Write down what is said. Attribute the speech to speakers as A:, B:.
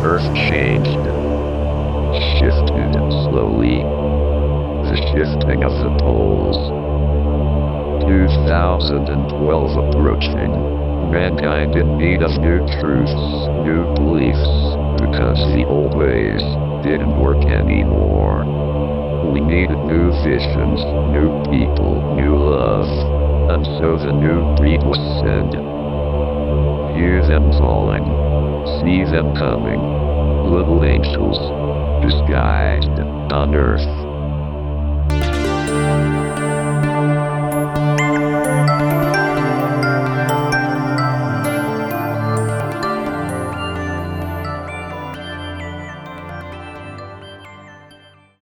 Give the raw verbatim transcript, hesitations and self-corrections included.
A: Earth changed, shifted slowly. The shifting of the poles. two thousand twelve approaching. Mankind in need of new truths, new beliefs, because the old ways didn't work anymore. We needed new visions, new people, new love, and so the new breed was sent. Hear them calling, see them coming, little angels, disguised on earth.